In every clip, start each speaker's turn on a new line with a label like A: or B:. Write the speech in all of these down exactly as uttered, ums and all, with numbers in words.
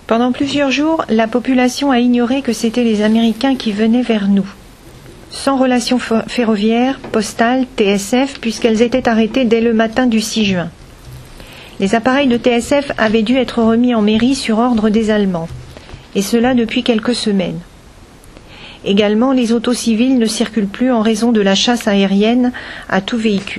A: Pendant plusieurs jours, la population a ignoré que c'étaient les Américains qui venaient vers nous. Sans relations ferroviaires, postales, T S F, puisqu'elles étaient arrêtées dès le matin du six juin. Les appareils de T S F avaient dû être remis en mairie sur ordre des Allemands, et cela depuis quelques semaines. Également, les autos civiles ne circulent plus en raison de la chasse aérienne à tout véhicule.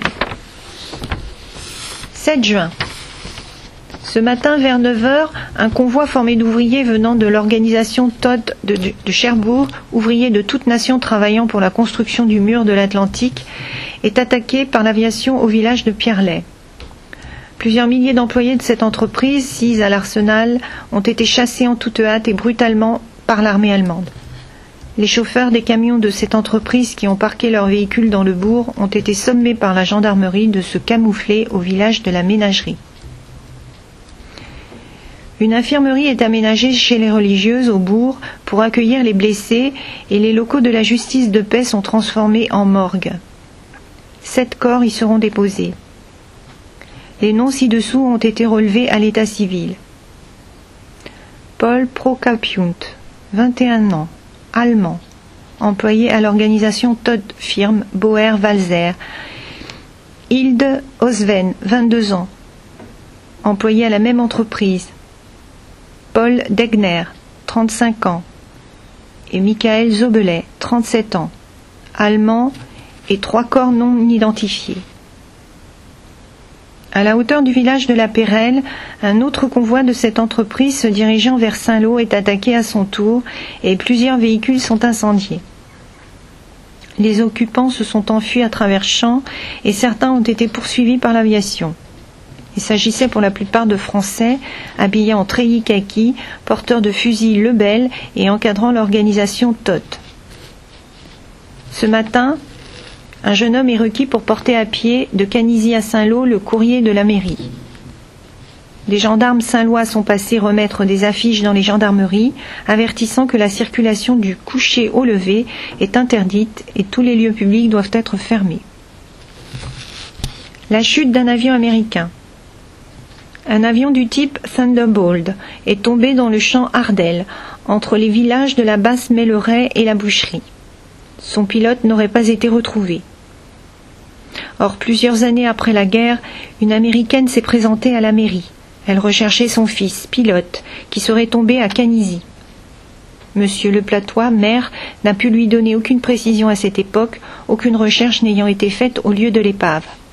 A: sept juin. Ce matin, vers neuf heures, un convoi formé d'ouvriers venant de l'organisation Todt de, de, de Cherbourg, ouvriers de toute nation travaillant pour la construction du mur de l'Atlantique, est attaqué par l'aviation au village de Pierrelet. Plusieurs milliers d'employés de cette entreprise, sise à l'Arsenal, ont été chassés en toute hâte et brutalement par l'armée allemande. Les chauffeurs des camions de cette entreprise qui ont parqué leurs véhicules dans le bourg ont été sommés par la gendarmerie de se camoufler au village de la Ménagerie. Une infirmerie est aménagée chez les religieuses au bourg pour accueillir les blessés et les locaux de la justice de paix sont transformés en morgue. Sept corps y seront déposés. Les noms ci-dessous ont été relevés à l'état civil. Paul Procapiunt, vingt et un ans, allemand, employé à l'organisation Todt Firme Boer-Walser. Hilde Osven, vingt-deux ans, employé à la même entreprise. Paul Degner, trente-cinq ans, et Michael Zobelet, trente-sept ans, allemand, et trois corps non identifiés. À la hauteur du village de la Pérelle, un autre convoi de cette entreprise se dirigeant vers Saint-Lô est attaqué à son tour et plusieurs véhicules sont incendiés. Les occupants se sont enfuis à travers champs et certains ont été poursuivis par l'aviation. Il s'agissait pour la plupart de Français, habillés en treillis kaki, porteurs de fusils Lebel et encadrant l'organisation Todt. Ce matin, un jeune homme est requis pour porter à pied de Canizy à Saint-Lô le courrier de la mairie. Des gendarmes saint-lois sont passés remettre des affiches dans les gendarmeries, avertissant que la circulation du coucher au lever est interdite et tous les lieux publics doivent être fermés. La chute d'un avion américain. Un avion du type Thunderbolt est tombé dans le champ Ardel, entre les villages de la Basse-Melleraie et la Boucherie. Son pilote n'aurait pas été retrouvé. Or, plusieurs années après la guerre, une Américaine s'est présentée à la mairie. Elle recherchait son fils, pilote, qui serait tombé à Canizy. Monsieur Leplatois, maire, n'a pu lui donner aucune précision à cette époque, aucune recherche n'ayant été faite au lieu de l'épave.